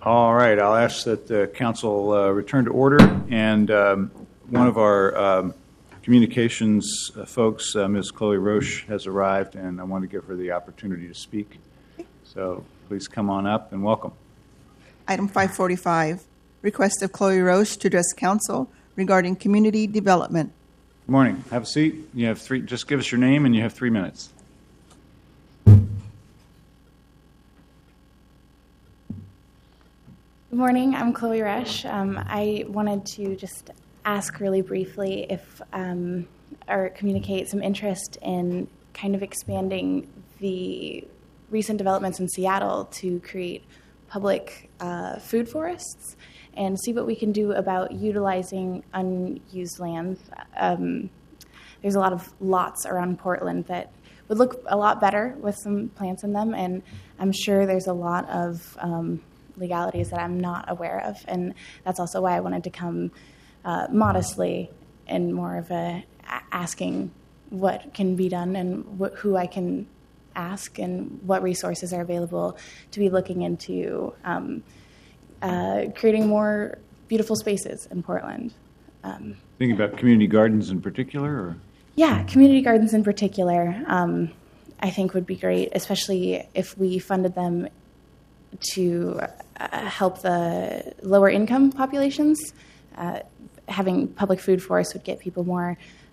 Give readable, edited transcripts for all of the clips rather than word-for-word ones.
All right, I'll ask that the council return to order, and one of our communications folks, Ms. Chloe Roche, has arrived, and I want to give her the opportunity to speak. So please come on up and welcome. Item 545, request of Chloe Roche to address council regarding community development. Good morning. Have a seat. You have three. Just give us your name, and you have 3 minutes. Good morning. I'm Chloe Roche. I wanted to just ask really briefly if, or communicate some interest in kind of expanding the recent developments in Seattle to create public food forests and see what we can do about utilizing unused lands. There's a lot of lots around Portland that would look a lot better with some plants in them, and I'm sure there's a lot of legalities that I'm not aware of, and that's also why I wanted to come modestly and more of a asking what can be done and who I can ask and what resources are available to be looking into creating more beautiful spaces in Portland. Thinking about community gardens in particular, or? Yeah, community gardens in particular, I think would be great, especially if we funded them to help the lower income populations. Having public food forests would get people more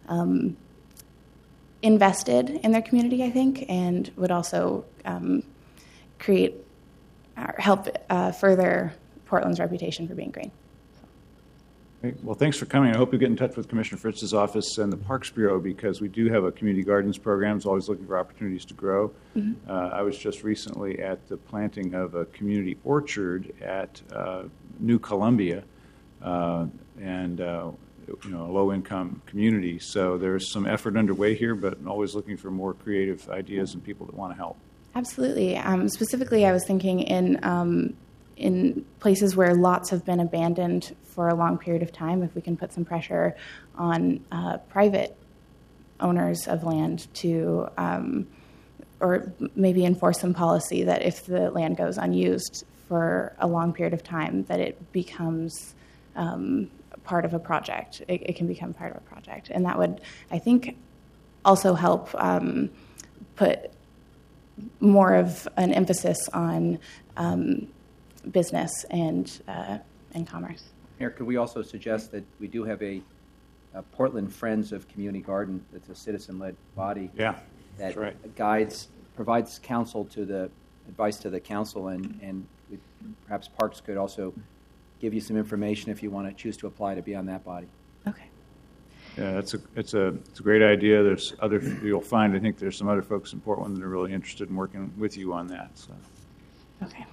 invested in their community, I think, and would also create or help further Portland's reputation for being green. Great. Well, thanks for coming. I hope you get in touch with Commissioner Fritz's office and the Parks Bureau, because we do have a community gardens program. It's always looking for opportunities to grow. Mm-hmm. I was just recently at the planting of a community orchard at New Columbia, and a low-income community. So there's some effort underway here, but always looking for more creative ideas and people that want to help. Absolutely. Specifically, I was thinking in places where lots have been abandoned for a long period of time, if we can put some pressure on private owners of land to, or maybe enforce some policy that if the land goes unused for a long period of time, that it becomes part of a project. It can become part of a project. And that would, I think, also help put more of an emphasis on business and commerce. Mayor, could we also suggest that we do have a Portland Friends of Community Garden that's a citizen-led body that right. provides advice to the council, and perhaps Parks could also give you some information if you want to choose to apply to be on that body. Okay. Yeah, it's a great idea. There's you'll find, I think there's some other folks in Portland that are really interested in working with you on that. So. Okay.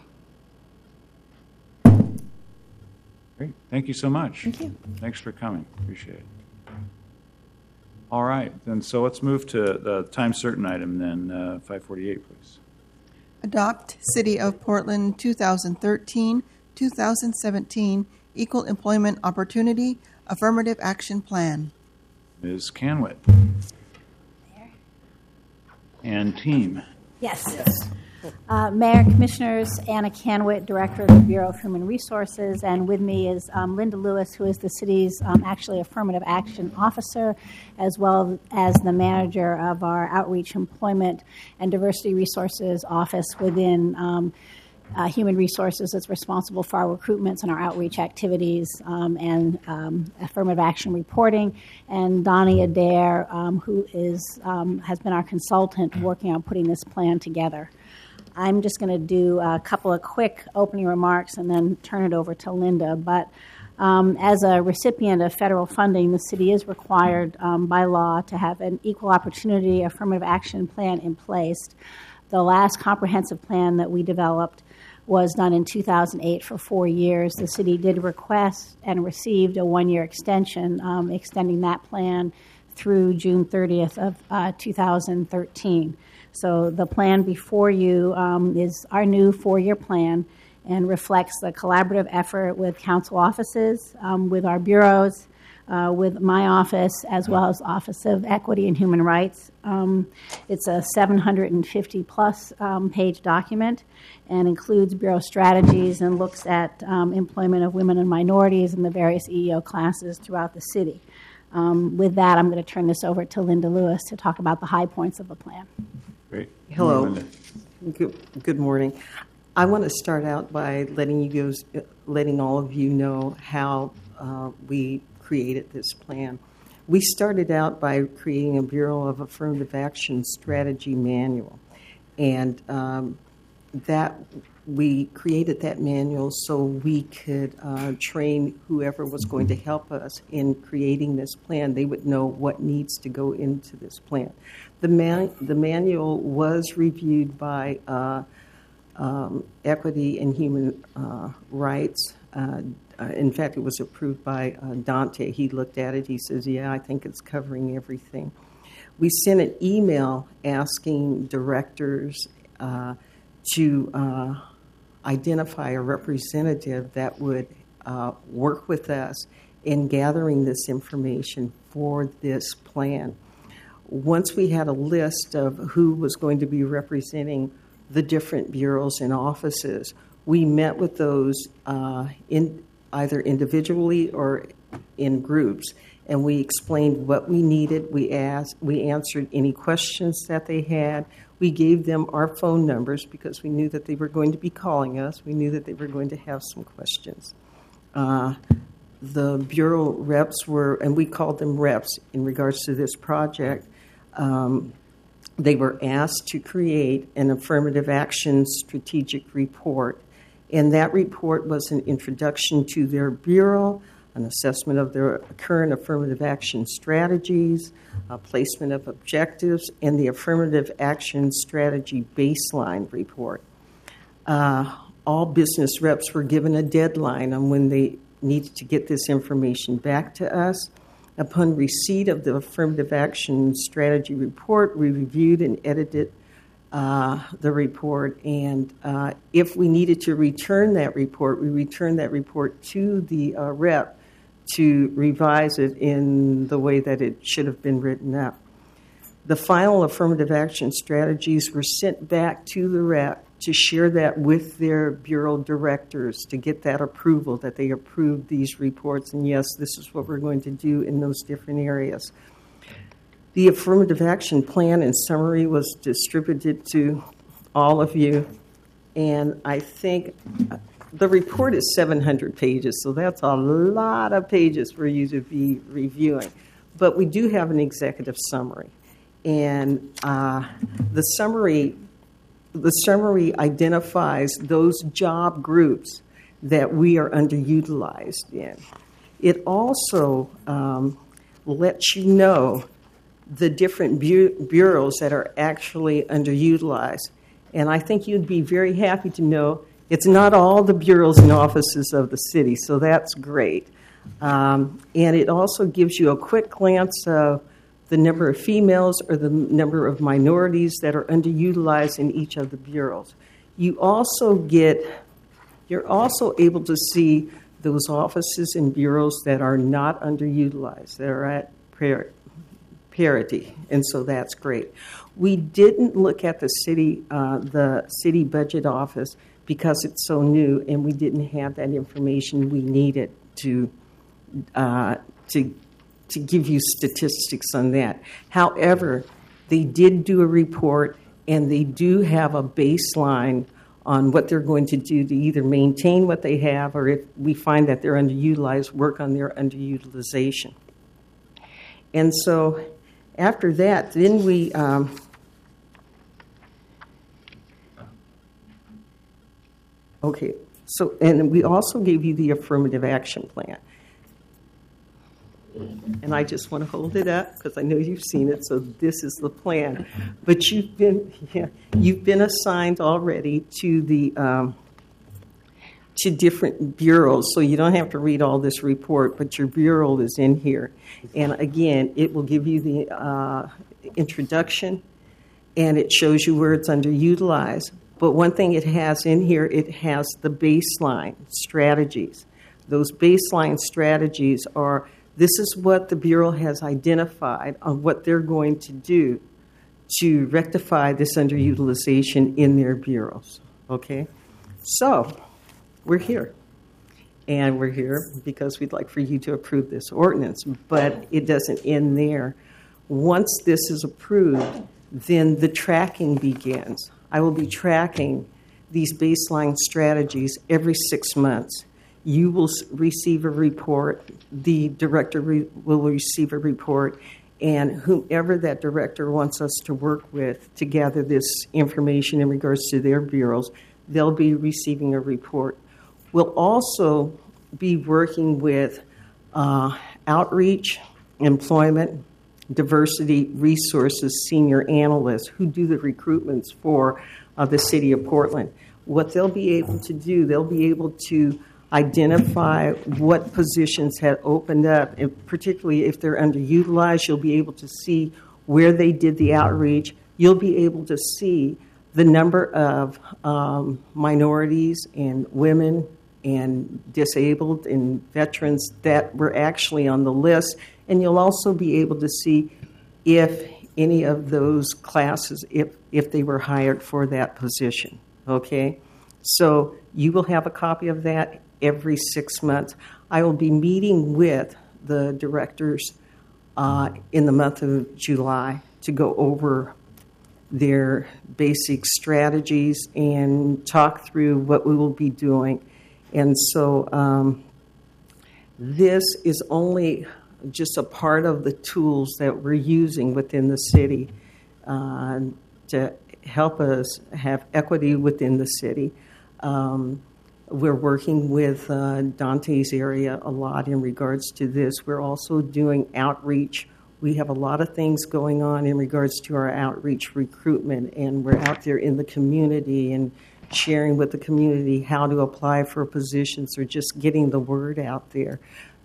Great. Thank you so much. Thank you. Thanks for coming. Appreciate it. All right. Then, so let's move to the time certain item then, 548, please. Adopt City of Portland 2013-2017 Equal Employment Opportunity Affirmative Action Plan. Ms. Canwit. And team. Yes. Mayor, Commissioners, Anna Canwit, Director of the Bureau of Human Resources, and with me is Linda Lewis, who is the city's actually Affirmative Action Officer, as well as the manager of our Outreach, Employment, and Diversity Resources Office within Human Resources that's responsible for our recruitments and our outreach activities and affirmative action reporting, and Donnie Adair, who has been our consultant working on putting this plan together. I'm just going to do a couple of quick opening remarks and then turn it over to Linda. But as a recipient of federal funding, the city is required by law to have an equal opportunity affirmative action plan in place. The last comprehensive plan that we developed was done in 2008 for 4 years. The city did request and received a one-year extension, extending that plan through June 30th of 2013. So the plan before you is our new 4-year plan and reflects the collaborative effort with council offices, with our bureaus, with my office as well as Office of Equity and Human Rights. It's a 750-plus page document and includes Bureau strategies and looks at employment of women and minorities in the various EEO classes throughout the city. With that, I'm going to turn this over to Linda Lewis to talk about the high points of the plan. Great. Hello. Good morning. I want to start out by letting all of you know how we created this plan. We started out by creating a Bureau of Affirmative Action Strategy Manual, and that we created that manual so we could train whoever was going to help us in creating this plan. They would know what needs to go into this plan. The manual was reviewed by Equity and Human Rights. In fact, it was approved by Dante. He looked at it. He says, yeah, I think it's covering everything. We sent an email asking directors to identify a representative that would work with us in gathering this information for this plan. Once we had a list of who was going to be representing the different bureaus and offices, we met with those either individually or in groups, and we explained what we needed. We answered any questions that they had. We gave them our phone numbers because we knew that they were going to be calling us. We knew that they were going to have some questions. The bureau reps were, and we called them reps in regards to this project, they were asked to create an affirmative action strategic report. And that report was an introduction to their bureau, an assessment of their current affirmative action strategies, a placement of objectives, and the affirmative action strategy baseline report. All business reps were given a deadline on when they needed to get this information back to us. Upon receipt of the affirmative action strategy report, we reviewed and edited the report, and if we needed to return that report, we returned that report to the rep to revise it in the way that it should have been written up. The final affirmative action strategies were sent back to the rep to share that with their bureau directors to get that approval, that they approved these reports, and yes, this is what we're going to do in those different areas. The affirmative action plan in summary was distributed to all of you, and I think the report is 700 pages, so that's a lot of pages for you to be reviewing. But we do have an executive summary, and the summary identifies those job groups that we are underutilized in. It also lets you know the different bureaus that are actually underutilized. And I think you'd be very happy to know it's not all the bureaus and offices of the city, so that's great. And it also gives you a quick glance of the number of females or the number of minorities that are underutilized in each of the bureaus. You're also able to see those offices and bureaus that are not underutilized, that are at parity, and so that's great. We didn't look at the city budget office because it's so new, and we didn't have that information we needed to give you statistics on that. However, they did do a report, and they do have a baseline on what they're going to do to either maintain what they have, or if we find that they're underutilized, work on their underutilization. And so after that, then we and we also gave you the affirmative action plan. And I just want to hold it up because I know you've seen it, so this is the plan. But you've been assigned already to the to different bureaus, so you don't have to read all this report, but your bureau is in here. And again, it will give you the introduction, and it shows you where it's underutilized. But one thing it has in here, it has the baseline strategies. Those baseline strategies are This is what the Bureau has identified on what they're going to do to rectify this underutilization in their bureaus. Okay? So, we're here. And we're here because we'd like for you to approve this ordinance. But it doesn't end there. Once this is approved, then the tracking begins. I will be tracking these baseline strategies every 6 months. You will receive a report. The director will receive a report. And whomever that director wants us to work with to gather this information in regards to their bureaus, they'll be receiving a report. We'll also be working with outreach, employment, diversity, resources, senior analysts who do the recruitments for the city of Portland. What they'll be able to do, they'll be able to identify what positions had opened up, and particularly if they're underutilized, you'll be able to see where they did the outreach. You'll be able to see the number of minorities and women and disabled and veterans that were actually on the list. And you'll also be able to see if any of those classes, if they were hired for that position. Okay? So you will have a copy of that every 6 months. I will be meeting with the directors in the month of July to go over their basic strategies and talk through what we will be doing. And so this is only just a part of the tools that we're using within the city to help us have equity within the city. We're working with Dante's area a lot in regards to this. We're also doing outreach. We have a lot of things going on in regards to our outreach recruitment, and we're out there in the community and sharing with the community how to apply for positions or just getting the word out there.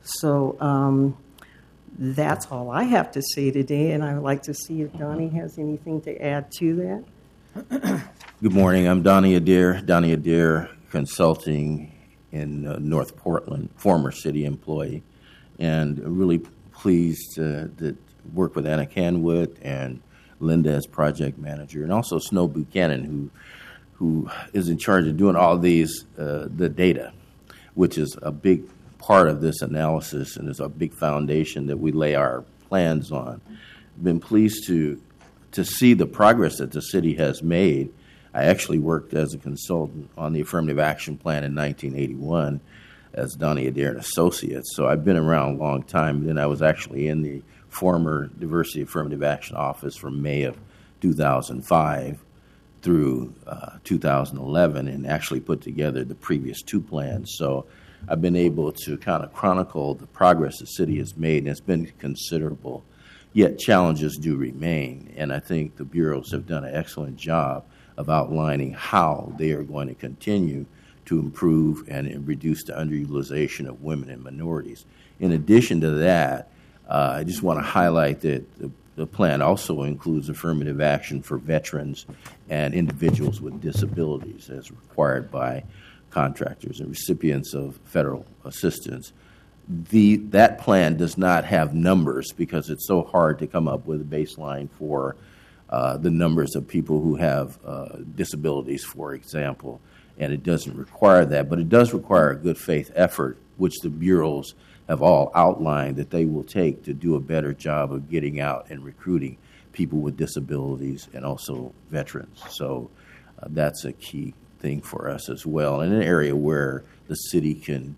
So that's all I have to say today, and I would like to see if Donnie has anything to add to that. Good morning. I'm Donnie Adair, Donnie Adair Consulting in North Portland, former city employee, and really pleased to work with Anna Canwood and Linda as project manager, and also Snow Buchanan, who is in charge of doing all these, the data, which is a big part of this analysis and is a big foundation that we lay our plans on. Been pleased to see the progress that the city has made. I actually worked as a consultant on the Affirmative Action Plan in 1981 as Donnie Adair and Associates, so I've been around a long time. Then I was actually in the former Diversity Affirmative Action Office from May of 2005 through 2011 and actually put together the previous two plans. So I've been able to kind of chronicle the progress the city has made, and it's been considerable. Yet challenges do remain, and I think the bureaus have done an excellent job of outlining how they are going to continue to improve and reduce the underutilization of women and minorities. In addition to that, I just want to highlight that the plan also includes affirmative action for veterans and individuals with disabilities as required by contractors and recipients of federal assistance. That plan does not have numbers because it's so hard to come up with a baseline for the numbers of people who have disabilities, for example, and it doesn't require that, but it does require a good faith effort, which the bureaus have all outlined that they will take to do a better job of getting out and recruiting people with disabilities and also veterans. So that's a key thing for us as well, in an area where the city can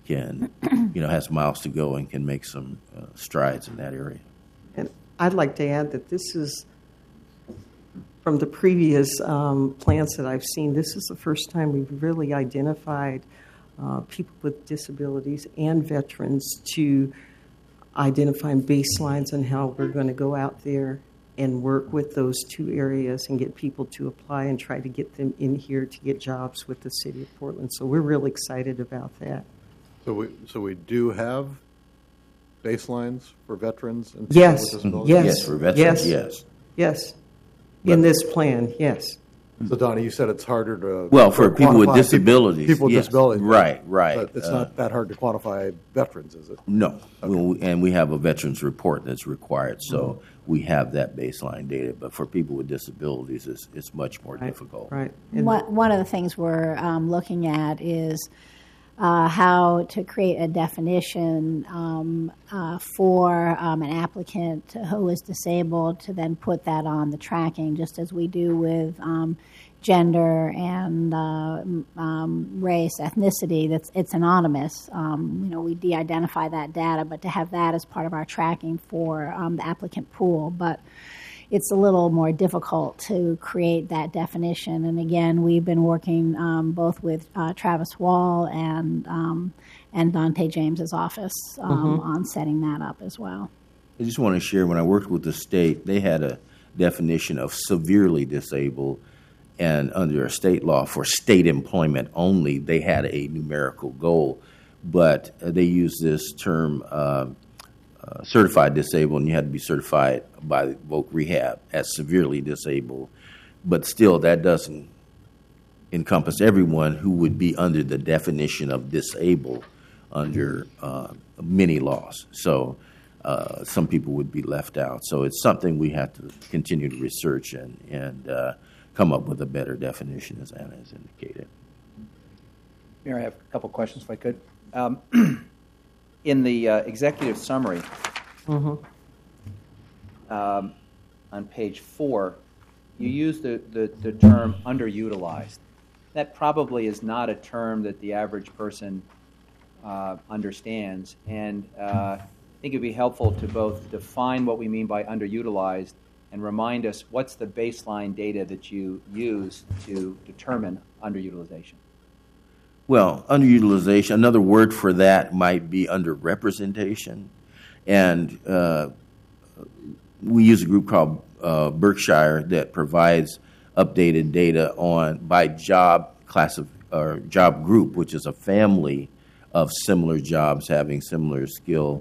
has miles to go and can make some strides in that area. And I'd like to add that this is, from the previous plans that I've seen, this is the first time we've really identified people with disabilities and veterans to identify baselines on how we're going to go out there and work with those two areas and get people to apply and try to get them in here to get jobs with the city of Portland. So we're really excited about that. So we do have baselines for veterans and people yes, with disabilities? yes, yes, for veterans, yes. Yes, in this plan, yes. So, Donnie, you said it's harder to for people with disabilities. People with yes. disabilities. Right. But it's not that hard to quantify veterans, is it? No. And we have a veterans report that's required, so we have that baseline data. But for people with disabilities, it's much more difficult. Right. One of the things we're looking at is how to create a definition for an applicant who is disabled to then put that on the tracking, just as we do with gender and race, ethnicity. It's anonymous. We de-identify that data, but to have that as part of our tracking for the applicant pool. But it's a little more difficult to create that definition. And again, we've been working both with Travis Wall and Dante James's office on setting that up as well. I just want to share, when I worked with the state, they had a definition of severely disabled, and under a state law for state employment only, they had a numerical goal. But they used this term certified disabled, and you had to be certified by Voc Rehab as severely disabled. But still, that doesn't encompass everyone who would be under the definition of disabled under many laws. So some people would be left out. So it's something we have to continue to research and come up with a better definition, as Anna has indicated. Mayor, I have a couple questions, if I could. In the executive summary, on page 4, you use the term underutilized. That probably is not a term that the average person understands, and I think it would be helpful to both define what we mean by underutilized and remind us what's the baseline data that you use to determine underutilization. Well, underutilization, another word for that might be underrepresentation. And we use a group called Berkshire that provides updated data by job class or job group, which is a family of similar jobs having similar skill,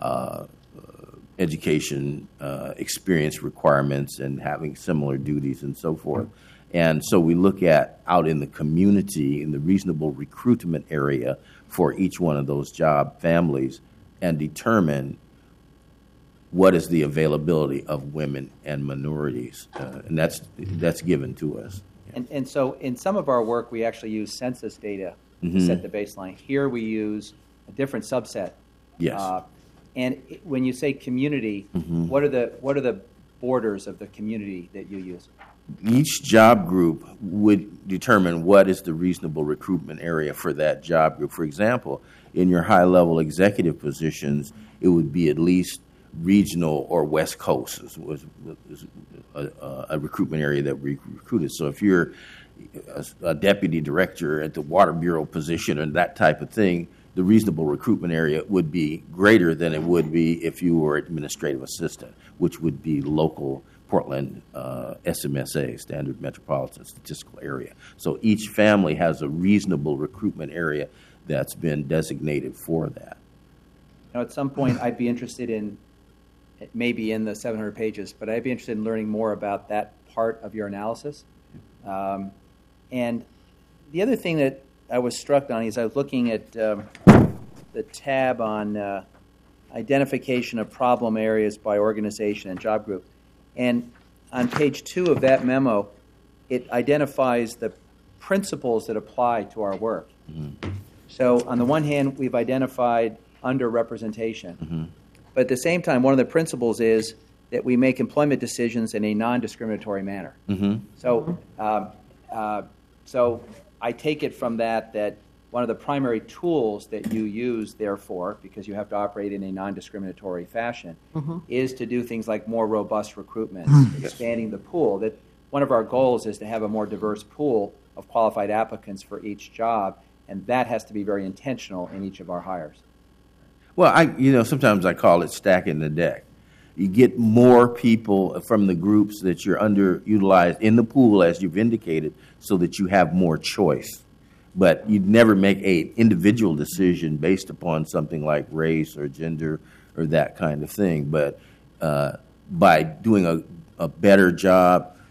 education, experience requirements, and having similar duties and so forth. And so we look at out in the community, in the reasonable recruitment area for each one of those job families, and determine what is the availability of women and minorities. And that's given to us. And so in some of our work, we actually use census data to set the baseline. Here we use a different subset. Yes. And when you say community, what are the borders of the community that you use? Each job group would determine what is the reasonable recruitment area for that job group. For example, in your high-level executive positions, it would be at least regional or West Coast was a recruitment area that we recruited. So if you're a deputy director at the Water Bureau position and that type of thing, the reasonable recruitment area would be greater than it would be if you were administrative assistant, which would be local Portland SMSA, Standard Metropolitan Statistical Area. So each family has a reasonable recruitment area that's been designated for that. Now, at some point, I'd be interested in, maybe in the 700 pages, but I'd be interested in learning more about that part of your analysis. And the other thing that I was struck on is I was looking at the tab on identification of problem areas by organization and job group. And on page 2 of that memo, it identifies the principles that apply to our work. So on the one hand, we've identified underrepresentation. But at the same time, one of the principles is that we make employment decisions in a non-discriminatory manner. So I take it from that one of the primary tools that you use, therefore, because you have to operate in a non-discriminatory fashion, is to do things like more robust recruitment, expanding the pool. That one of our goals is to have a more diverse pool of qualified applicants for each job, and that has to be very intentional in each of our hires. Well, sometimes I call it stacking the deck. You get more people from the groups that you're underutilized in the pool, as you've indicated, so that you have more choice. But you'd never make an individual decision based upon something like race or gender or that kind of thing. But by doing a better job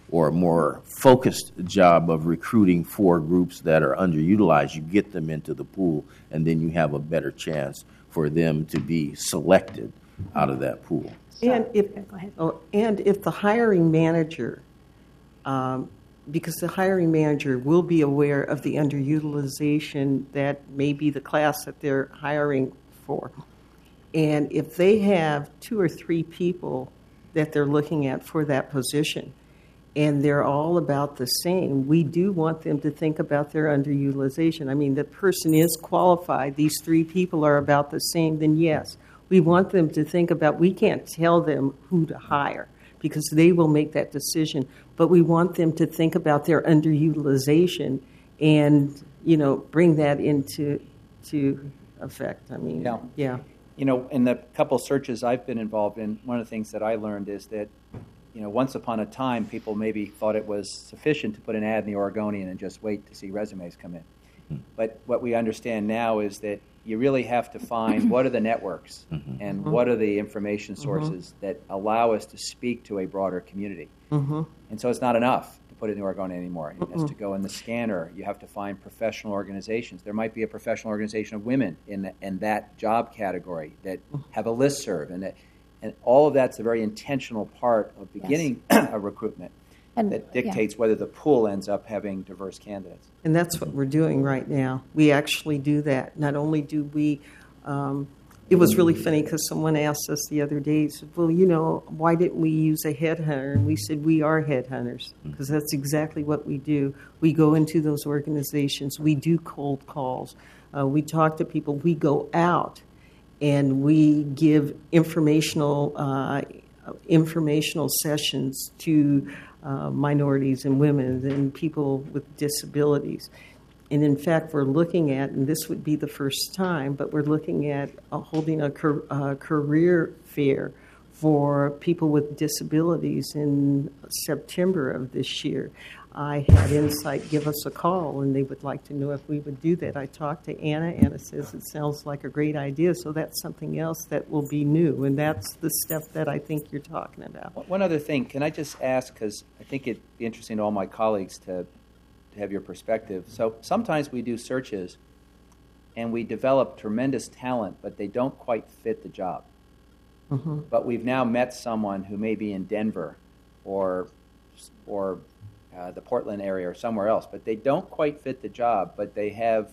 or a more focused job of recruiting for groups that are underutilized. You get them into the pool, and then you have a better chance for them to be selected out of that pool. And if the hiring manager, because the hiring manager will be aware of the underutilization that may be the class that they're hiring for, and if they have 2 or 3 people that they're looking at for that position, and they're all about the same, we do want them to think about their underutilization. I mean, the person is qualified, these 3 people are about the same, then yes, we want them to think about, we can't tell them who to hire because they will make that decision, but we want them to think about their underutilization and, bring that into effect. I mean, yeah. In the couple searches I've been involved in, one of the things that I learned is that, once upon a time, people maybe thought it was sufficient to put an ad in the Oregonian and just wait to see resumes come in. But what we understand now is that you really have to find what are the networks and what are the information sources that allow us to speak to a broader community. And so it's not enough to put it in the Oregonian anymore. It has to go in the scanner. You have to find professional organizations. There might be a professional organization of women in that job category that have a listserv, and all of that's a very intentional part of beginning a recruitment that dictates whether the pool ends up having diverse candidates. And that's what we're doing right now. We actually do that. Not only do we, it was really funny because someone asked us the other day, said, well, why didn't we use a headhunter? And we said, we are headhunters because that's exactly what we do. We go into those organizations. We do cold calls. We talk to people. We go out and we give informational sessions to minorities and women and people with disabilities. And in fact, we're looking at, and this would be the first time, but we're looking at holding a career fair for people with disabilities in September of this year. I had Insight give us a call, and they would like to know if we would do that. I talked to Anna. Anna says it sounds like a great idea, so that's something else that will be new, and that's the stuff that I think you're talking about. One other thing, can I just ask, because I think it'd be interesting to all my colleagues to have your perspective. So sometimes we do searches, and we develop tremendous talent, but they don't quite fit the job. But we've now met someone who may be in Denver or the Portland area or somewhere else, but they don't quite fit the job, but they have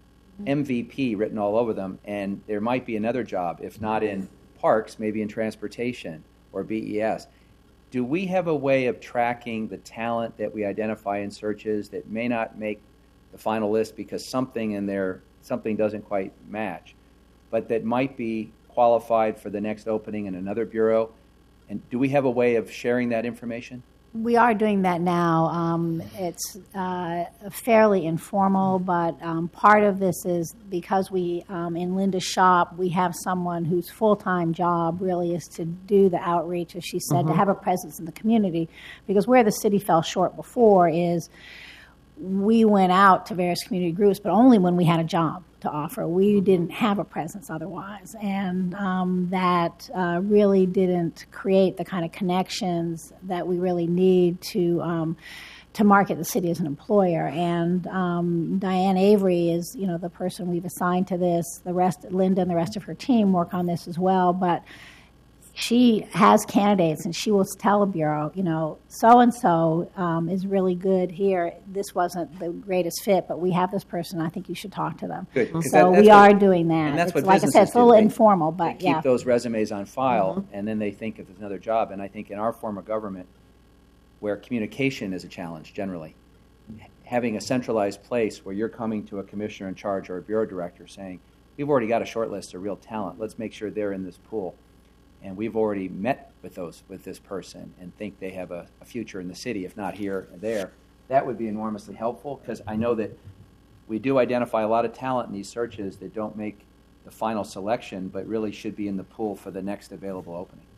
MVP written all over them, and there might be another job, if not in parks, maybe in transportation or BES. Do we have a way of tracking the talent that we identify in searches that may not make the final list because something in there, something doesn't quite match, but that might be qualified for the next opening in another bureau? And do we have a way of sharing that information? We are doing that now. It's fairly informal, but part of this is because we, in Linda's shop, we have someone whose full-time job really is to do the outreach, as she said, to have a presence in the community. Because where the city fell short before is we went out to various community groups, but only when we had a job to offer. We didn't have a presence otherwise, and that really didn't create the kind of connections that we really need to market the city as an employer. And Diane Avery is, the person we've assigned to this. The rest, Linda and the rest of her team work on this as well, but she has candidates, and she will tell a bureau, so-and-so is really good here. This wasn't the greatest fit, but we have this person. I think you should talk to them. Good. So we are doing that. And that's it's, what like I said, it's a little informal, but they keep those resumes on file, and then they think if there's another job. And I think in our form of government, where communication is a challenge generally, having a centralized place where you're coming to a commissioner in charge or a bureau director saying, we've already got a short list of real talent. Let's make sure they're in this pool. And we've already met with this person and think they have a future in the city, if not here and there. That would be enormously helpful, because I know that we do identify a lot of talent in these searches that don't make the final selection, but really should be in the pool for the next available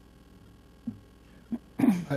opening.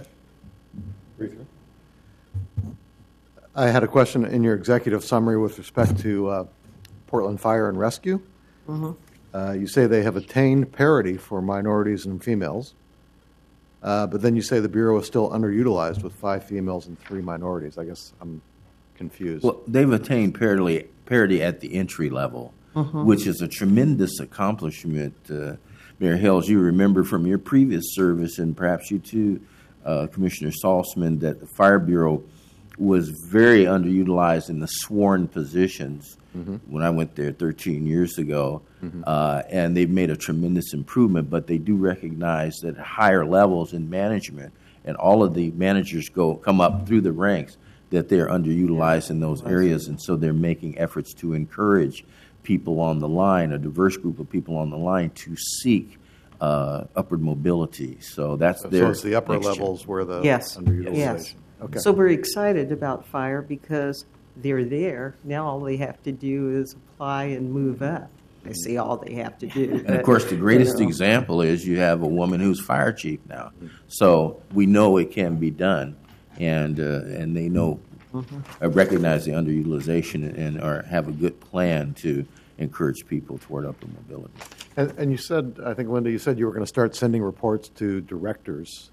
I had a question in your executive summary with respect to Portland Fire and Rescue. You say they have attained parity for minorities and females. But then you say the Bureau is still underutilized with 5 females and 3 minorities. I guess I'm confused. Well, they've attained parity at the entry level, which is a tremendous accomplishment. Mayor Hales, you remember from your previous service, and perhaps you too, Commissioner Saltzman, that the Fire Bureau was very underutilized in the sworn positions when I went there 13 years ago. And they've made a tremendous improvement, but they do recognize that higher levels in management, and all of the managers come up through the ranks, that they're underutilized in those areas, and so they're making efforts to encourage people on the line, a diverse group of people on the line, to seek upward mobility. So that's their. So it's the upper levels where the underutilization. Yes. Okay. So we're excited about fire because they're there. Now all they have to do is apply and move up. I say all they have to do. And of course, the greatest example is you have a woman who's fire chief now. So we know it can be done, and they know, recognize the underutilization, and have a good plan to encourage people toward upward mobility. And you said, I think, Linda, you said you were going to start sending reports to directors.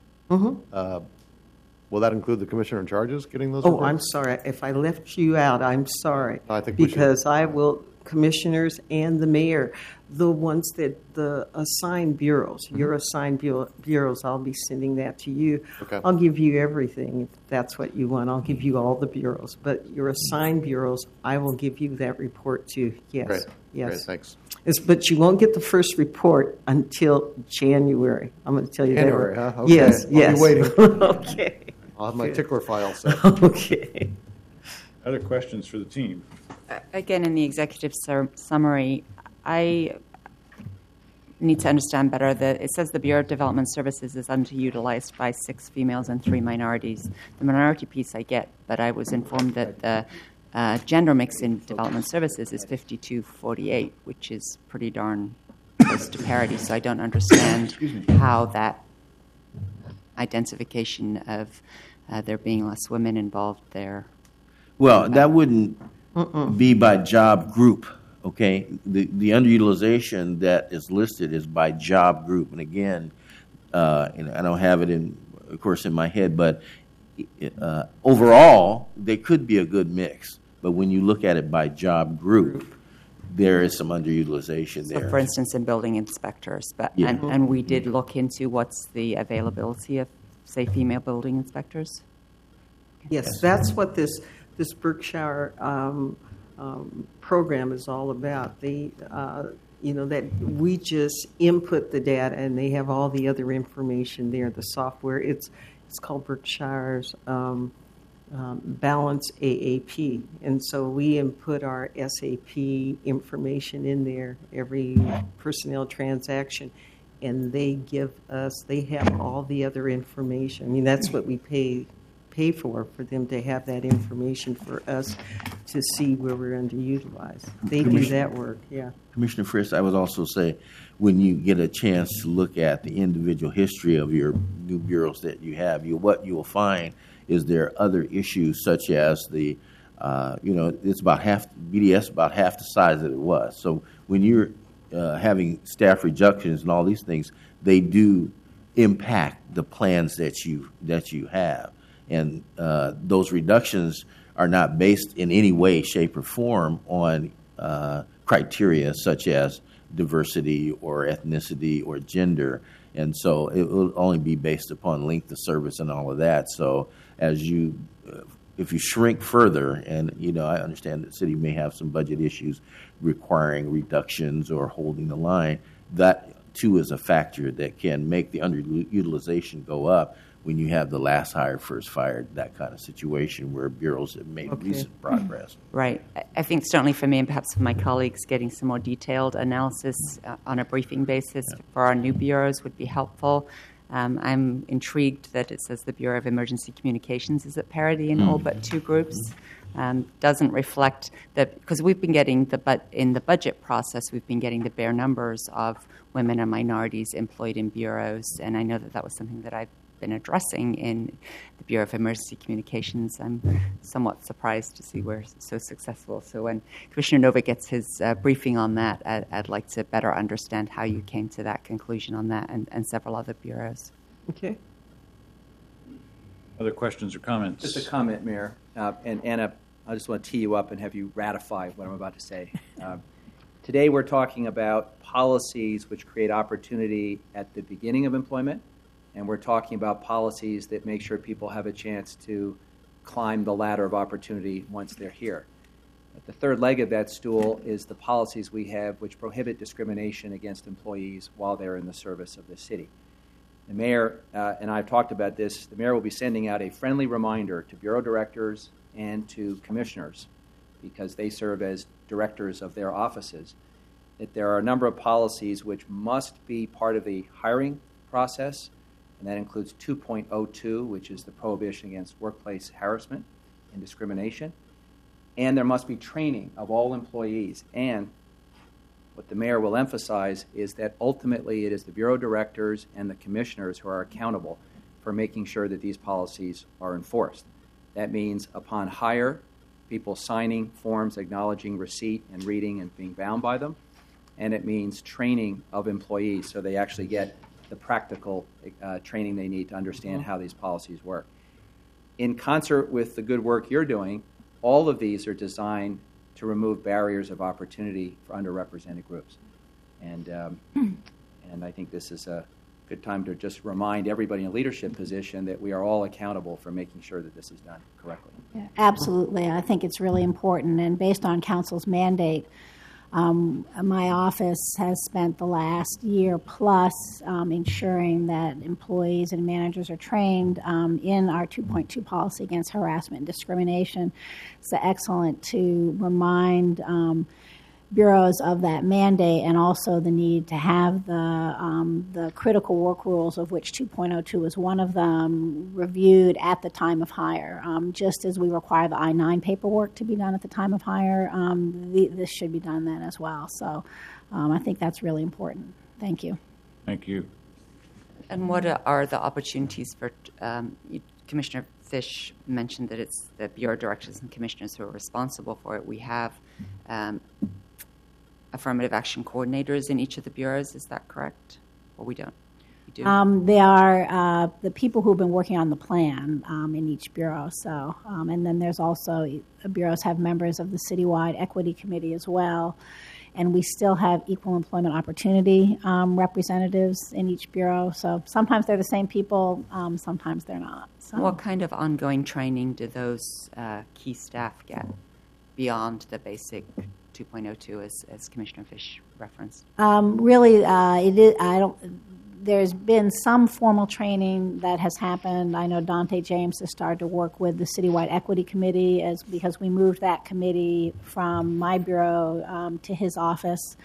Will that include the commissioner in charges getting those reports? Oh, I'm sorry. If I left you out, I'm sorry. I think we should. Because I will, commissioners and the mayor, the ones that the assigned bureaus, your assigned bureaus, I'll be sending that to you. Okay. I'll give you everything if that's what you want. I'll give you all the bureaus. But your assigned bureaus, I will give you that report too. Yes. Great. Yes. Great, thanks. But you won't get the first report until January. I'm going to tell you January, that. huh? Okay. Yes, I'll be waiting. Okay. I'll have my tickler file set. Okay. Other questions for the team? Again, in the executive summary, I need to understand better that it says the Bureau of Development Services is underutilized by 6 females and 3 minorities. The minority piece I get, but I was informed that the gender mix in development services is 52-48, which is pretty darn close to parity. So I don't understand how that identification of there being less women involved there. Well, that wouldn't be by job group, okay? The underutilization that is listed is by job group. And again, and I don't have it, of course, in my head, but overall, they could be a good mix. But when you look at it by job group, there is some underutilization there. So, for instance, in building inspectors, and we did look into what's the availability of, say, female building inspectors. Yes, that's what this Berkshire program is all about. They, that we just input the data, and they have all the other information there. The software, it's called Berkshire's Balance AAP, and so we input our SAP information in there every personnel transaction, and they have all the other information. I mean, that's what we pay for them to have that information for us to see where we're underutilized. They do that work, yeah. Commissioner Frist, I would also say, when you get a chance to look at the individual history of your new bureaus that you have, what you will find is there are other issues such as the, it's about BDS about half the size that it was. So when you're having staff reductions and all these things, they do impact the plans that you have. And those reductions are not based in any way, shape, or form on criteria such as diversity or ethnicity or gender. And so it will only be based upon length of service and all of that. So if you shrink further, and I understand that the city may have some budget issues requiring reductions or holding the line, that too is a factor that can make the underutilization go up when you have the last hired, first fired, that kind of situation where bureaus have made recent progress. Right. I think certainly for me and perhaps for my colleagues, getting some more detailed analysis on a briefing basis for our new bureaus would be helpful. I'm intrigued that it says the Bureau of Emergency Communications is at parity in all but 2 groups. Doesn't reflect that, because we've been getting in the budget process, we've been getting the bare numbers of women and minorities employed in bureaus, and I know that was something that I've been addressing in the Bureau of Emergency Communications. I'm somewhat surprised to see we're so successful. So when Commissioner Nova gets his briefing on that, I'd like to better understand how you came to that conclusion on that and several other bureaus. Okay. Other questions or comments? Just a comment, Mayor. And Anna, I just want to tee you up and have you ratify what I'm about to say. Today we're talking about policies which create opportunity at the beginning of employment, and we're talking about policies that make sure people have a chance to climb the ladder of opportunity once they're here. The third leg of that stool is the policies we have which prohibit discrimination against employees while they're in the service of the city. The mayor and I have talked about this. The mayor will be sending out a friendly reminder to bureau directors and to commissioners, because they serve as directors of their offices, that there are a number of policies which must be part of the hiring process, and that includes 2.02, which is the prohibition against workplace harassment and discrimination. And there must be training of all employees. And what the mayor will emphasize is that ultimately it is the bureau directors and the commissioners who are accountable for making sure that these policies are enforced. That means upon hire, people signing forms acknowledging receipt and reading and being bound by them. And it means training of employees so they actually get the practical training they need to understand how these policies work. In concert with the good work you're doing, all of these are designed to remove barriers of opportunity for underrepresented groups. And I think this is a good time to just remind everybody in a leadership position that we are all accountable for making sure that this is done correctly. Yeah, absolutely. I think it's really important. And based on council's mandate, my office has spent the last year plus ensuring that employees and managers are trained in our 2.2 policy against harassment and discrimination. It's excellent to remind bureaus of that mandate, and also the need to have the critical work rules, of which 2.02 is one of them, reviewed at the time of hire. Just as we require the I-9 paperwork to be done at the time of hire, this should be done then as well. So I think that's really important. Thank you. Thank you. And what are the opportunities for, Commissioner Fish mentioned that it's the bureau directors and commissioners who are responsible for it. We have affirmative action coordinators in each of the bureaus. Is that correct? Or we don't? We do? They are the people who've been working on the plan in each bureau. So, and then there's also, bureaus have members of the citywide equity committee as well. And we still have equal employment opportunity representatives in each bureau. So sometimes they're the same people, sometimes they're not. So. What kind of ongoing training do those key staff get beyond the basic 2.02 as Commissioner Fish referenced? Really, it is. There's been some formal training that has happened. I know Dante James has started to work with the Citywide Equity Committee because we moved that committee from my bureau to his office.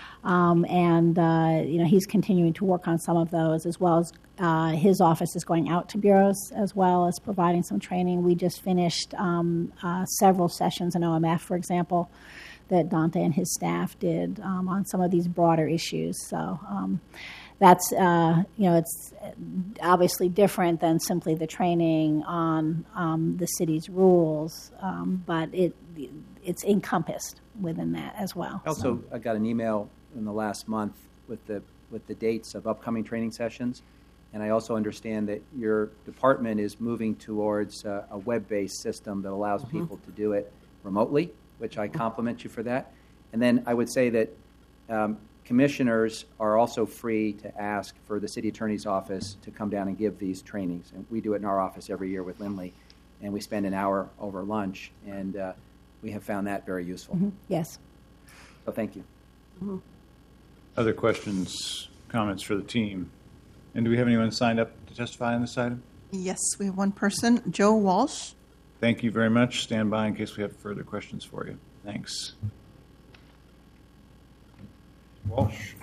He's continuing to work on some of those, as well as his office is going out to bureaus as well as providing some training. We just finished several sessions in OMF, for example, that Dante and his staff did on some of these broader issues. So that's, it's obviously different than simply the training on the city's rules, but it's encompassed within that as well. Also, I got an email in the last month with the dates of upcoming training sessions, and I also understand that your department is moving towards a web-based system that allows people to do it remotely, which I compliment you for that. And then I would say that commissioners are also free to ask for the city attorney's office to come down and give these trainings. And we do it in our office every year with Lindley, and we spend an hour over lunch, and we have found that very useful. Mm-hmm. Yes. So thank you. Mm-hmm. Other questions, comments for the team? And do we have anyone signed up to testify on this item? Yes, we have one person, Joe Walsh. Thank you very much. Stand by in case we have further questions for you. Thanks. Walsh.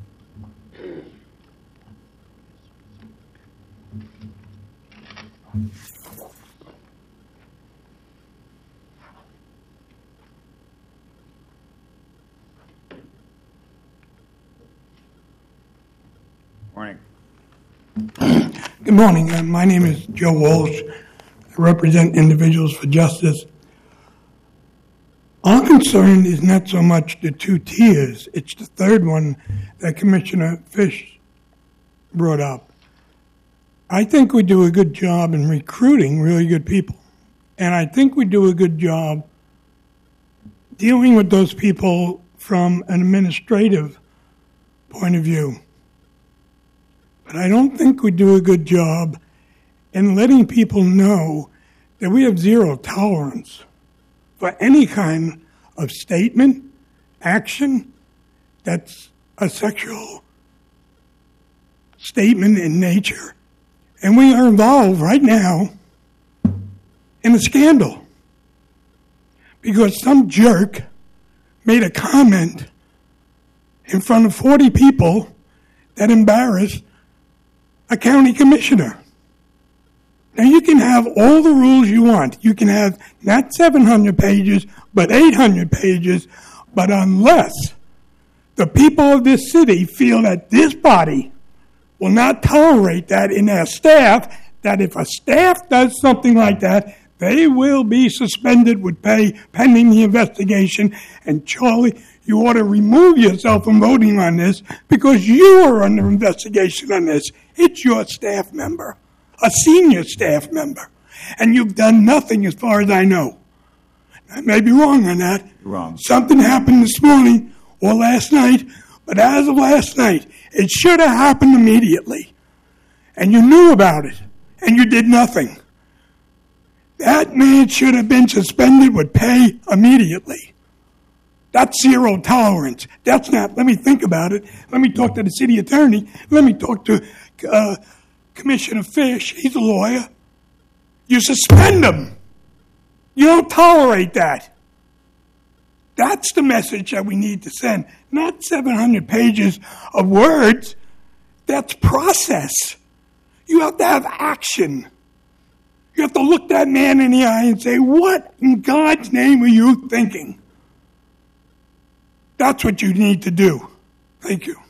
Morning. Good morning. My name is Joe Walsh. I represent Individuals for Justice. Our concern is not so much the two tiers, it's the third one that Commissioner Fish brought up. I think we do a good job in recruiting really good people. And I think we do a good job dealing with those people from an administrative point of view. But I don't think we do a good job in letting people know that we have zero tolerance for any kind of statement, action that's a sexual statement in nature. And we are involved right now in a scandal because some jerk made a comment in front of 40 people that embarrassed a county commissioner. Now, you can have all the rules you want. You can have not 700 pages, but 800 pages. But unless the people of this city feel that this body will not tolerate that in their staff, that if a staff does something like that, they will be suspended with pay pending the investigation. And Charlie, you ought to remove yourself from voting on this because you are under investigation on this. It's your staff member, a senior staff member, and you've done nothing as far as I know. I may be wrong on that. You're wrong. Something happened this morning or last night, but as of last night, it should have happened immediately. And you knew about it, and you did nothing. That man should have been suspended with pay immediately. That's zero tolerance. That's not, let me think about it. Let me talk to the city attorney. Let me talk to Commissioner Fish. He's a lawyer. You suspend him. You don't tolerate that. That's the message that we need to send. Not 700 pages of words. That's process. You have to have action. You have to look that man in the eye and say, what in God's name are you thinking? That's what you need to do. Thank you.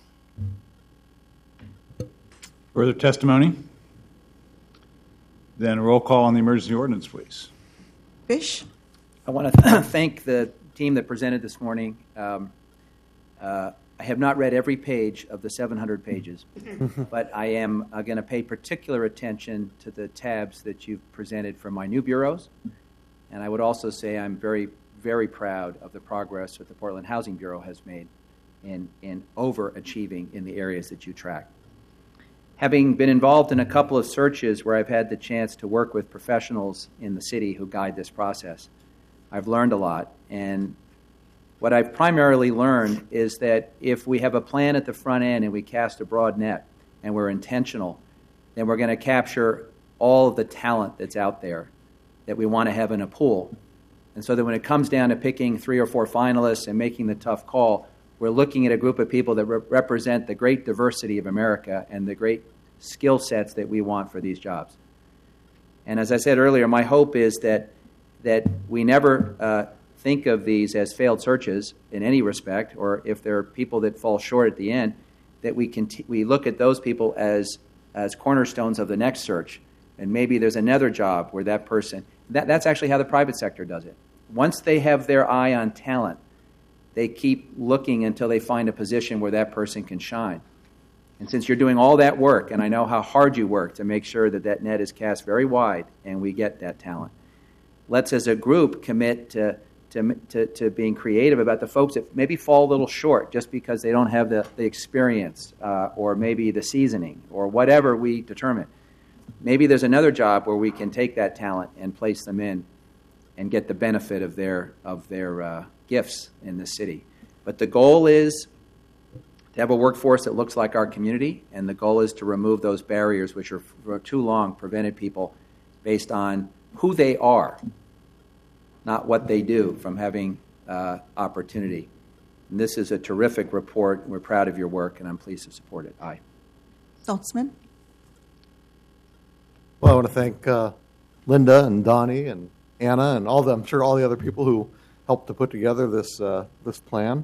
Further testimony? Then a roll call on the emergency ordinance, please. Fish? I want to thank the team that presented this morning. I have not read every page of the 700 pages, but I am going to pay particular attention to the tabs that you've presented for my new bureaus. And I would also say I'm very, very proud of the progress that the Portland Housing Bureau has made in overachieving in the areas that you track. Having been involved in a couple of searches where I've had the chance to work with professionals in the city who guide this process, I've learned a lot. And what I've primarily learned is that if we have a plan at the front end and we cast a broad net and we're intentional, then we're going to capture all of the talent that's out there that we want to have in a pool. And so that when it comes down to picking 3 or 4 finalists and making the tough call, we're looking at a group of people that represent the great diversity of America and the great skill sets that we want for these jobs. And as I said earlier, my hope is that we never think of these as failed searches in any respect, or if there are people that fall short at the end, that we look at those people as cornerstones of the next search. And maybe there's another job where that person, that's actually how the private sector does it. Once they have their eye on talent, they keep looking until they find a position where that person can shine. And since you're doing all that work, and I know how hard you work to make sure that that net is cast very wide and we get that talent, let's as a group commit to being creative about the folks that maybe fall a little short just because they don't have the experience or maybe the seasoning or whatever we determine. Maybe there's another job where we can take that talent and place them in and get the benefit of their gifts in the city. But the goal is to have a workforce that looks like our community, and the goal is to remove those barriers which are for too long prevented people based on who they are, not what they do, from having opportunity. And this is a terrific report. We're proud of your work, and I'm pleased to support it. Aye. Saltzman? Well, I want to thank Linda and Donnie and Anna and I'm sure all the other people who helped to put together this plan.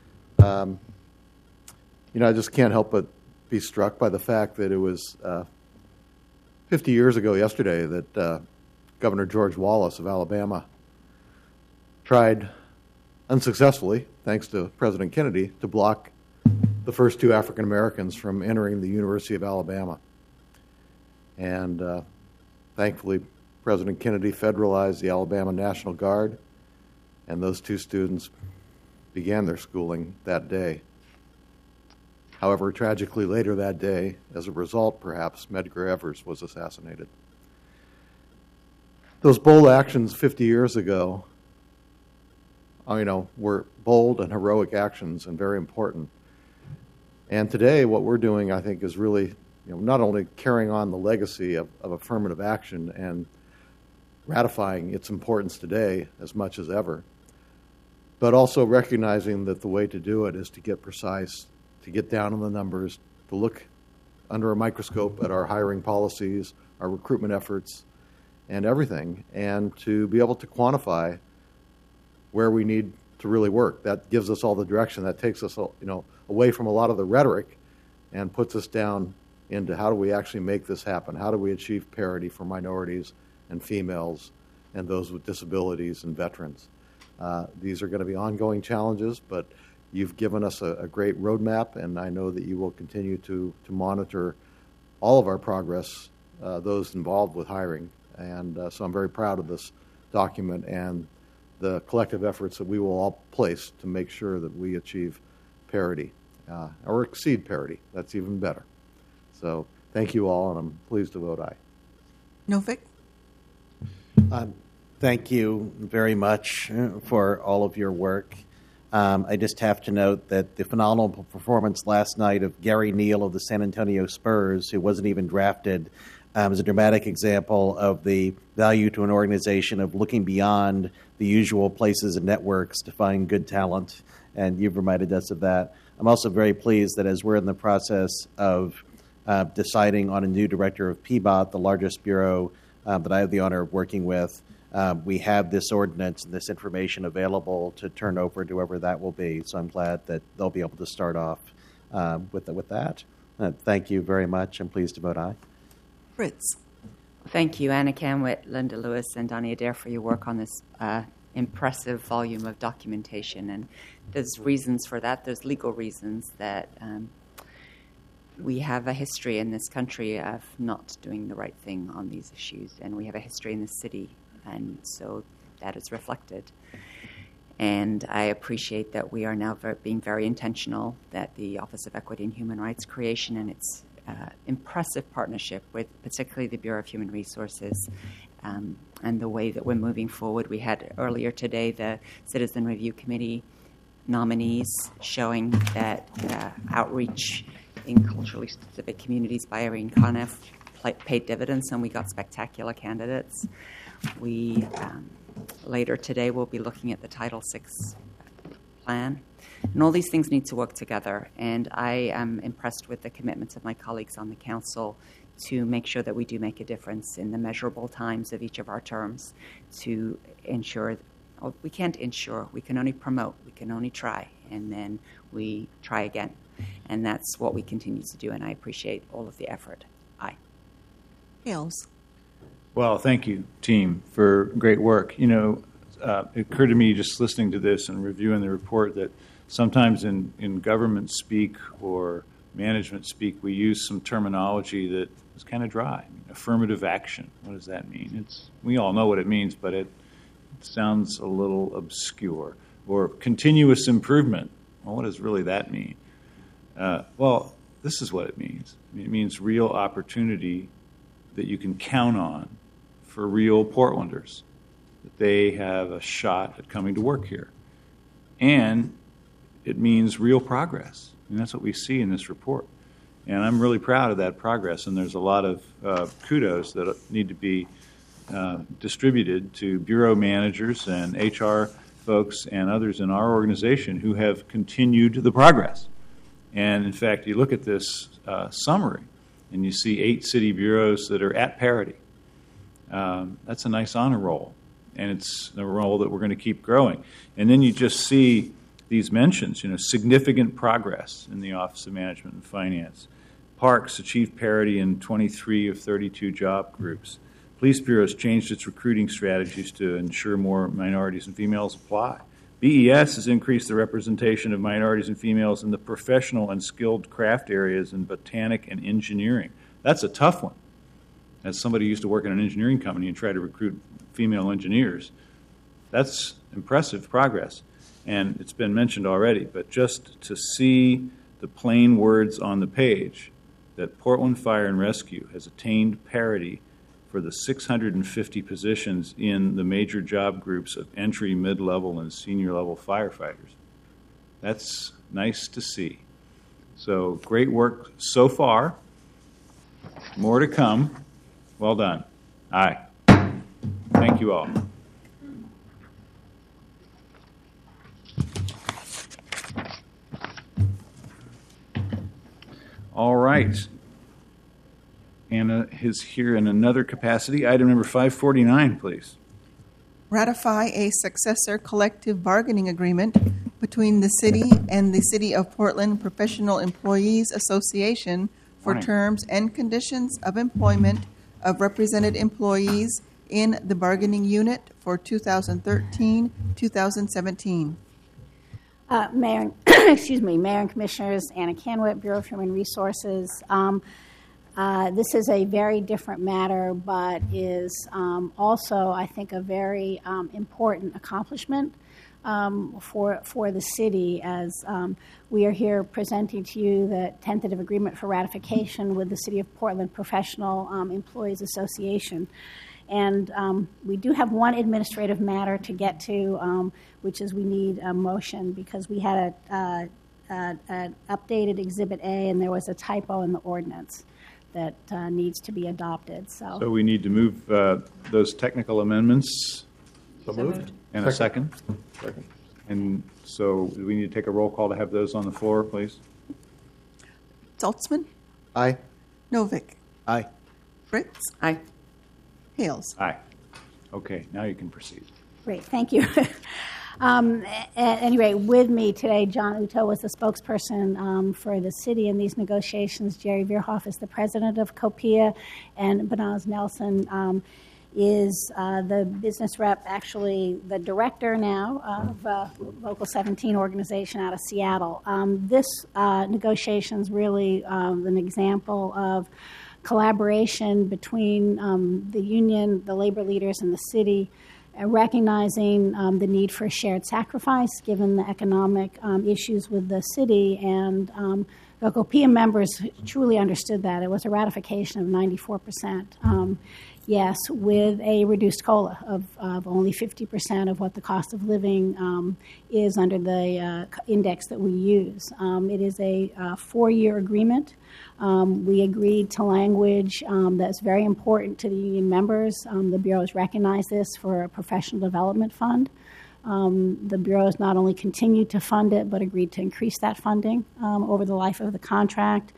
I just can't help but be struck by the fact that it was 50 years ago yesterday that Governor George Wallace of Alabama tried unsuccessfully, thanks to President Kennedy, to block the first 2 African Americans from entering the University of Alabama. And thankfully, President Kennedy federalized the Alabama National Guard, and those 2 students began their schooling that day. However, tragically later that day, as a result, perhaps, Medgar Evers was assassinated. Those bold actions 50 years ago, were bold and heroic actions and very important. And today, what we're doing, I think, is really, not only carrying on the legacy of affirmative action and ratifying its importance today as much as ever, but also recognizing that the way to do it is to get precise, to get down on the numbers, to look under a microscope at our hiring policies, our recruitment efforts, and everything, and to be able to quantify where we need to really work. That gives us all the direction. That takes us, away from a lot of the rhetoric and puts us down into how do we actually make this happen? How do we achieve parity for minorities and females and those with disabilities and veterans? These are going to be ongoing challenges, but you've given us a great roadmap, and I know that you will continue to monitor all of our progress, those involved with hiring. And so I'm very proud of this document and the collective efforts that we will all place to make sure that we achieve parity or exceed parity. That's even better. So thank you all, and I'm pleased to vote aye. Novick? Thank you very much for all of your work. I just have to note that the phenomenal performance last night of Gary Neal of the San Antonio Spurs, who wasn't even drafted, is a dramatic example of the value to an organization of looking beyond the usual places and networks to find good talent, and you've reminded us of that. I'm also very pleased that as we're in the process of deciding on a new director of PBOT, the largest bureau that I have the honor of working with, we have this ordinance and this information available to turn over to whoever that will be. So I'm glad that they'll be able to start off with that. Thank you very much. I'm pleased to vote aye. Fritz? Thank you, Anna Canwit, Linda Lewis, and Donnie Adair for your work on this impressive volume of documentation. And there's reasons for that. There's legal reasons that we have a history in this country of not doing the right thing on these issues, and we have a history in the city, and so that is reflected. And I appreciate that we are now being very intentional, that the Office of Equity and Human Rights creation and its impressive partnership with particularly the Bureau of Human Resources and the way that we're moving forward. We had earlier today the Citizen Review Committee nominees showing that outreach in culturally specific communities by Irene Conniff paid dividends, and we got spectacular candidates. We later today will be looking at the Title VI plan, and all these things need to work together. And I am impressed with the commitments of my colleagues on the council to make sure that we do make a difference in the measurable times of each of our terms to ensure. We can't ensure, we can only promote, we can only try, and then we try again. And that's what we continue to do, and I appreciate all of the effort. Aye. Hales? Well, thank you, team, for great work. It occurred to me just listening to this and reviewing the report that sometimes in government speak or management speak, we use some terminology that is kind of dry. Affirmative action, what does that mean? We all know what it means, but it sounds a little obscure. Or continuous improvement, well, what does really that mean? Well, this is what it means. It means real opportunity that you can count on for real Portlanders, that they have a shot at coming to work here. And it means real progress. And that's what we see in this report. And I'm really proud of that progress, and there's a lot of kudos that need to be distributed to bureau managers and HR folks and others in our organization who have continued the progress. And in fact, you look at this summary, and you see 8 city bureaus that are at parity. That's a nice honor roll, and it's a roll that we're going to keep growing. And then you just see these mentions, significant progress in the Office of Management and Finance. Parks achieved parity in 23 of 32 job groups. Police bureaus changed its recruiting strategies to ensure more minorities and females apply. BES has increased the representation of minorities and females in the professional and skilled craft areas in botanic and engineering. That's a tough one. as somebody who used to work in an engineering company and try to recruit female engineers. That's impressive progress. And it's been mentioned already, but just to see the plain words on the page that Portland Fire and Rescue has attained parity for the 650 positions in the major job groups of entry, mid-level, and senior-level firefighters. That's nice to see. So great work so far. More to come. Well done. Aye. Thank you all. All right. Anna is here in another capacity. Item number 549, please. Ratify a successor collective bargaining agreement between the city and the City of Portland Professional Employees Association for terms and conditions of employment of represented employees in the bargaining unit for 2013-2017. Mayor, excuse me, Mayor and Commissioners, Anna Canwit, Bureau of Human Resources. This is a very different matter, but is also, I think, a very important accomplishment for the city, as we are here presenting to you the tentative agreement for ratification with the City of Portland Professional Employees Association. And we do have one administrative matter to get to, which is we need a motion because we had an updated Exhibit A and there was a typo in the ordinance that needs to be adopted. So we need to move those technical amendments. So moved. And a second. Second. And so we need to take a roll call to have those on the floor, please. Saltzman? Aye. Novick? Aye. Fritz? Aye. Hales? Aye. Okay, now you can proceed. Great, thank you. At any rate, with me today, John Uto was the spokesperson for the city in these negotiations. Jerry Veerhoff is the president of COPIA, and Banaz Nelson is the business rep, actually the director now of Local 17 organization out of Seattle. This negotiation is really an example of collaboration between the union, the labor leaders, and the city, recognizing the need for a shared sacrifice given the economic issues with the city. And the COPIA members truly understood that. It was a ratification of 94%. Yes, with a reduced COLA of only 50% of what the cost of living is under the index that we use. It is a 4-year agreement. We agreed to language that's very important to the union members. The Bureau has recognized this for a professional development fund. The Bureau has not only continued to fund it, but agreed to increase that funding over the life of the contract.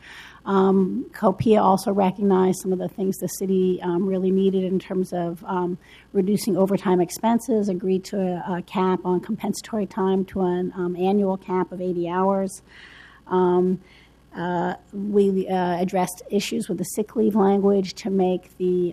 COPIA also recognized some of the things the city really needed in terms of reducing overtime expenses, agreed to a cap on compensatory time to an annual cap of 80 hours. We addressed issues with the sick leave language to make the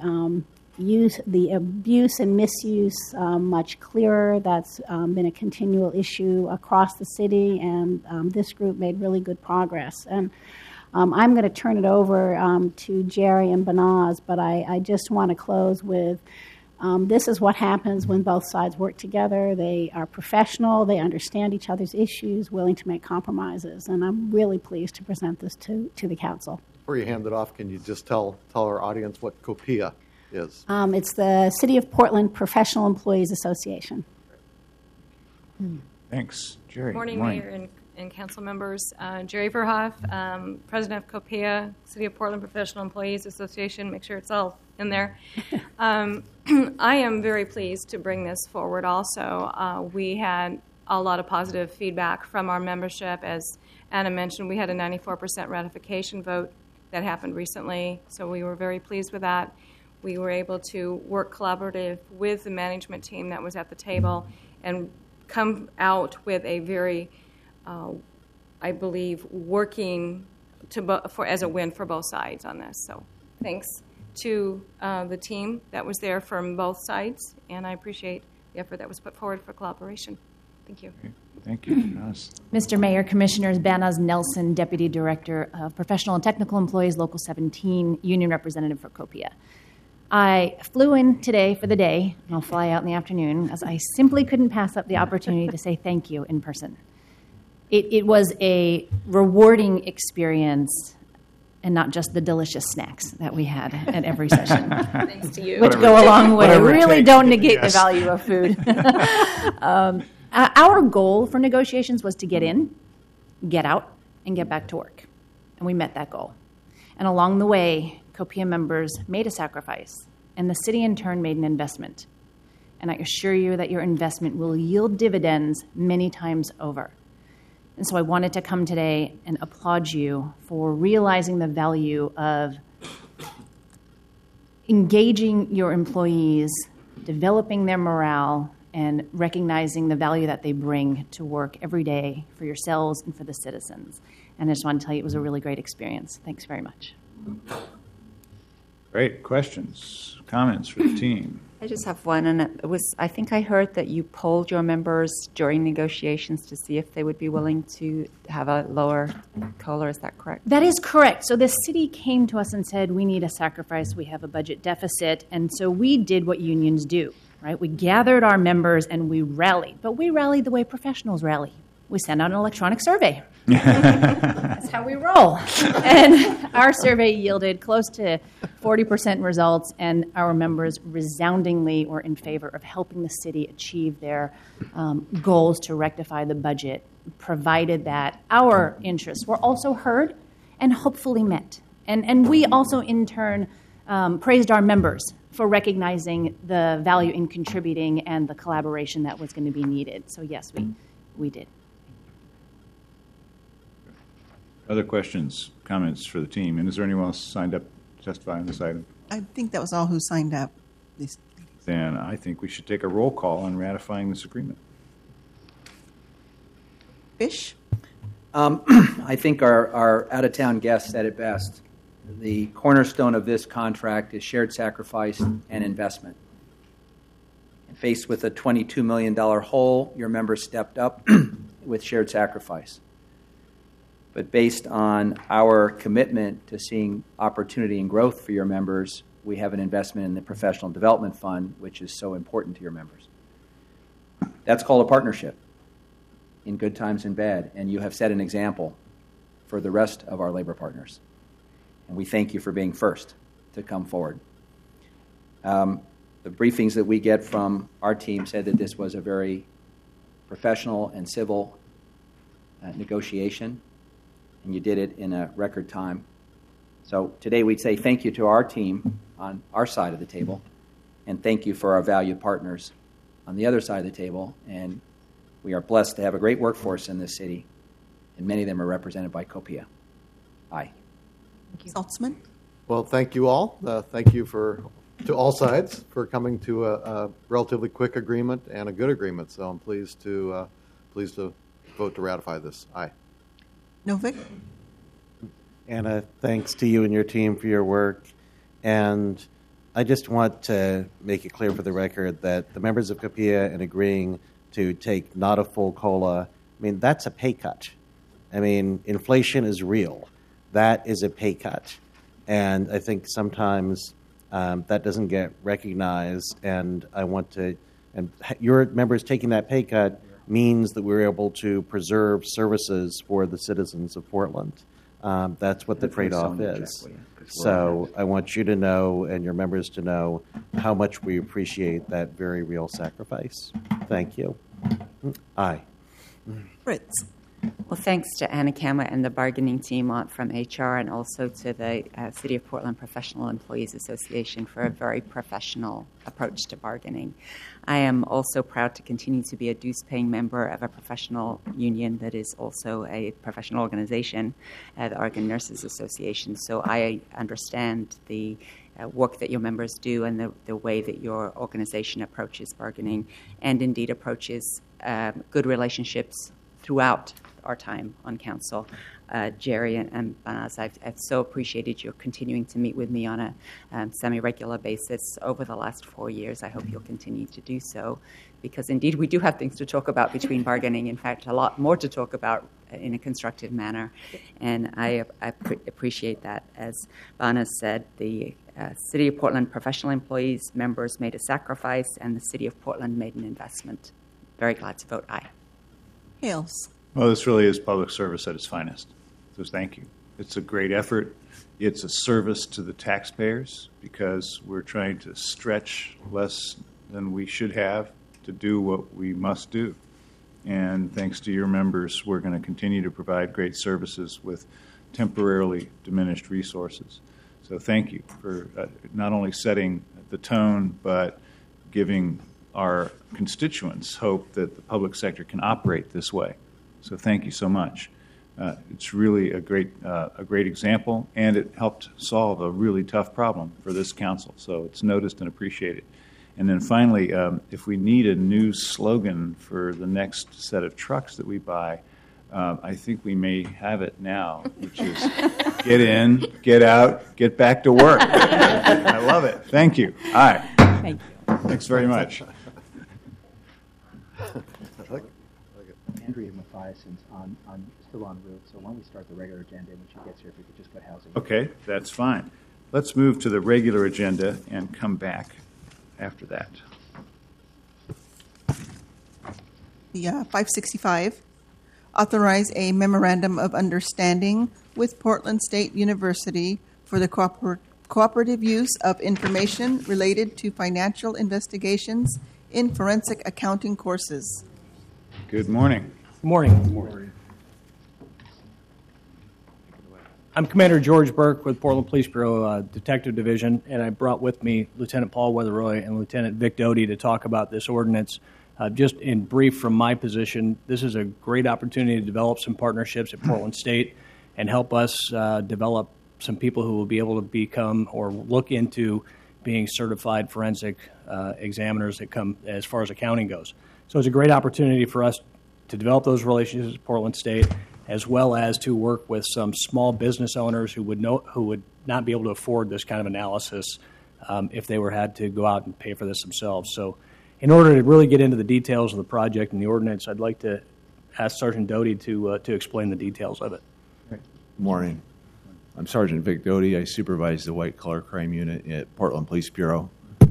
abuse and misuse much clearer. That's been a continual issue across the city, and this group made really good progress. And I'm going to turn it over to Jerry and Banaz, but I just want to close with this is what happens when both sides work together. They are professional, they understand each other's issues, willing to make compromises, and I'm really pleased to present this to the council. Before you hand it off, can you just tell our audience what COPIA is? It's the City of Portland Professional Employees Association. Thanks. Jerry. Good morning, Mayor and council members. Jerry Verhoff, president of COPIA, City of Portland Professional Employees Association. Make sure it's all in there. I am very pleased to bring this forward also. We had a lot of positive feedback from our membership. As Anna mentioned, we had a 94% ratification vote that happened recently, so we were very pleased with that. We were able to work collaborative with the management team that was at the table and come out with a very, I believe, working as a win for both sides on this. So thanks to the team that was there from both sides, and I appreciate the effort that was put forward for collaboration. Thank you. Okay. Thank you. Mr. Mayor, Commissioners, Banaz Nelson, Deputy Director of Professional and Technical Employees, Local 17, Union Representative for COPIA. I flew in today for the day, and I'll fly out in the afternoon, as I simply couldn't pass up the opportunity to say thank you in person. It was a rewarding experience, and not just the delicious snacks that we had at every session. Thanks to you. Which go a long way. Really don't negate the value of food. Our goal for negotiations was to get in, get out, and get back to work. And we met that goal. And along the way, COPIA members made a sacrifice, and the city in turn made an investment. And I assure you that your investment will yield dividends many times over. And so I wanted to come today and applaud you for realizing the value of engaging your employees, developing their morale, and recognizing the value that they bring to work every day for yourselves and for the citizens. And I just want to tell you it was a really great experience. Thanks very much. Great. Questions, comments for the team? I just have one, and it was, I think I heard that you polled your members during negotiations to see if they would be willing to have a lower COLA. Is that correct? That is correct. So the city came to us and said, we need a sacrifice. We have a budget deficit. And so we did what unions do, right? We gathered our members and we rallied. But we rallied the way professionals rally. We sent out an electronic survey. That's how we roll. And our survey yielded close to 40% results, and our members resoundingly were in favor of helping the city achieve their goals to rectify the budget, provided that our interests were also heard and hopefully met. And we also, in turn, praised our members for recognizing the value in contributing and the collaboration that was going to be needed. So, yes, we did. Other questions, comments for the team? And is there anyone else signed up to testify on this item? I think that was all who signed up. Then I think we should take a roll call on ratifying this agreement. Fish? I think our out-of-town guest said it best. The cornerstone of this contract is shared sacrifice and investment. And faced with a $22 million hole, your members stepped up with shared sacrifice. But based on our commitment to seeing opportunity and growth for your members, we have an investment in the Professional Development Fund, which is so important to your members. That's called a partnership in good times and bad, and you have set an example for the rest of our labor partners. And we thank you for being first to come forward. The briefings that we get from our team said that this was a very professional and civil negotiation, and you did it in a record time. So today we'd say thank you to our team on our side of the table, and thank you for our valued partners on the other side of the table. And we are blessed to have a great workforce in this city, and many of them are represented by COPIA. Aye. Thank you. Saltzman? Well, thank you all. Thank you to all sides for coming to a relatively quick agreement and a good agreement. So I'm pleased to vote to ratify this. Aye. Novik? Anna, thanks to you and your team for your work. And I just want to make it clear for the record that the members of COPIA in agreeing to take not a full COLA, I mean, that's a pay cut. I mean, inflation is real. That is a pay cut. And I think sometimes that doesn't get recognized. And your members taking that pay cut means that we're able to preserve services for the citizens of Portland. That's what the trade-off is. So I want you to know and your members to know how much we appreciate that very real sacrifice. Thank you. Aye. Fritz? Well, thanks to Anna Kama and the bargaining team from HR, and also to the City of Portland Professional Employees Association for a very professional approach to bargaining. I am also proud to continue to be a dues-paying member of a professional union that is also a professional organization, the Oregon Nurses Association. So I understand the work that your members do and the way that your organization approaches bargaining, and indeed approaches good relationships throughout our time on council. Jerry and Banaz, I've so appreciated your continuing to meet with me on a semi-regular basis over the last 4 years. I hope you'll continue to do so, because indeed we do have things to talk about between bargaining. In fact, a lot more to talk about in a constructive manner, and I appreciate that. As Banaz said, the City of Portland professional employees, members made a sacrifice, and the City of Portland made an investment. Very glad to vote aye. Hales. Well, this really is public service at its finest. So thank you. It's a great effort. It's a service to the taxpayers because we're trying to stretch less than we should have to do what we must do. And thanks to your members, we're going to continue to provide great services with temporarily diminished resources. So thank you for not only setting the tone, but giving our constituents hope that the public sector can operate this way. So thank you so much. It's really a great example, and it helped solve a really tough problem for this council. So it's noticed and appreciated. And then finally, if we need a new slogan for the next set of trucks that we buy, I think we may have it now, which is get in, get out, get back to work. I love it. Thank you. Aye. Thank you. Thanks very much. Andrea Mathiason's still en route, so why don't we start the regular agenda, and when she gets here, if we could just put housing. Okay, that's fine. Let's move to the regular agenda and come back after that. The 565, authorize a memorandum of understanding with Portland State University for the cooperative use of information related to financial investigations in forensic accounting courses. Good morning. Good morning. Good morning. I'm Commander George Burke with Portland Police Bureau Detective Division, and I brought with me Lieutenant Paul Weatheroy and Lieutenant Vic Doty to talk about this ordinance. Just in brief from my position, this is a great opportunity to develop some partnerships at Portland State and help us develop some people who will be able to become or look into being certified forensic examiners that come as far as accounting goes. So it's a great opportunity for us to develop those relationships at Portland State, as well as to work with some small business owners who would not be able to afford this kind of analysis if they had to go out and pay for this themselves. So in order to really get into the details of the project and the ordinance, I'd like to ask Sergeant Doty to explain the details of it. Good morning. I'm Sergeant Vic Doty. I supervise the white collar crime unit at Portland Police Bureau.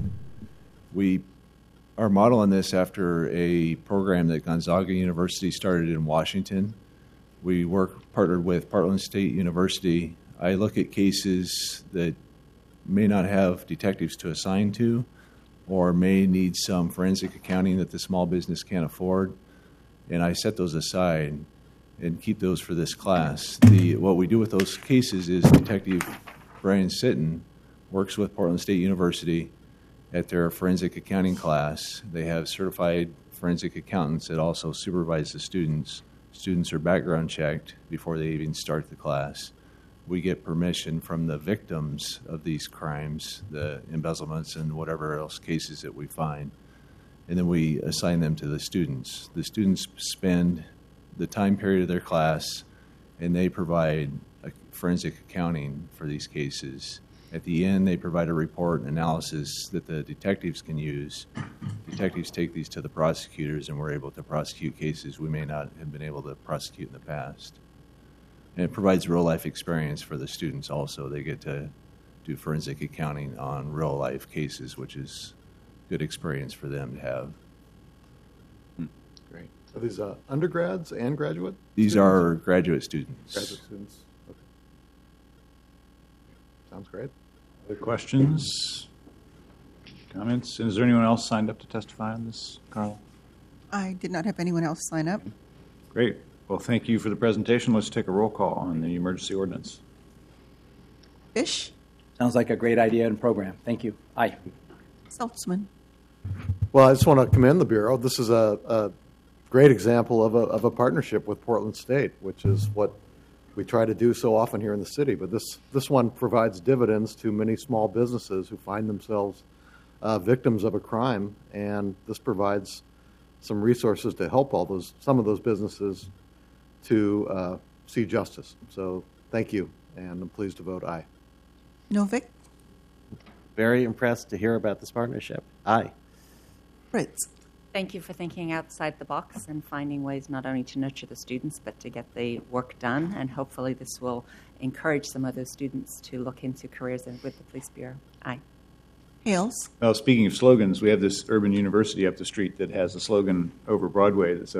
We are modeling this after a program that Gonzaga University started in Washington. We partnered with Portland State University. I look at cases that may not have detectives to assign to or may need some forensic accounting that the small business can't afford, and I set those aside and keep those for this class. What we do with those cases is Detective Brian Sitton works with Portland State University at their forensic accounting class. They have certified forensic accountants that also supervise the students. Students are background checked before they even start the class. We get permission from the victims of these crimes, the embezzlements and whatever else cases that we find, and then we assign them to the students. The students spend the time period of their class, and they provide a forensic accounting for these cases. At the end, they provide a report and analysis that the detectives can use. Detectives take these to the prosecutors, and we're able to prosecute cases we may not have been able to prosecute in the past. And it provides real-life experience for the students also. They get to do forensic accounting on real-life cases, which is good experience for them to have. Great. Are these undergrads and graduate These students? are graduate students. Graduate students. Okay. Sounds great. Other questions? Comments? And is there anyone else signed up to testify on this, Carl? I did not have anyone else sign up. Great. Well, thank you for the presentation. Let's take a roll call on the emergency ordinance. Fish. Sounds like a great idea and program. Thank you. Aye. Saltzman. Well, I just want to commend the Bureau. This is a great example of a partnership with Portland State, which is what we try to do so often here in the city. But this one provides dividends to many small businesses who find themselves victims of a crime, and this provides some resources to help some of those businesses to see justice. So thank you, and I'm pleased to vote aye. Novick. Very impressed to hear about this partnership. Aye. Fritz. Thank you for thinking outside the box and finding ways not only to nurture the students but to get the work done. And hopefully this will encourage some of those students to look into careers with the Police Bureau. Aye. Hales? Well, speaking of slogans, we have this urban university up the street that has a slogan over Broadway that says,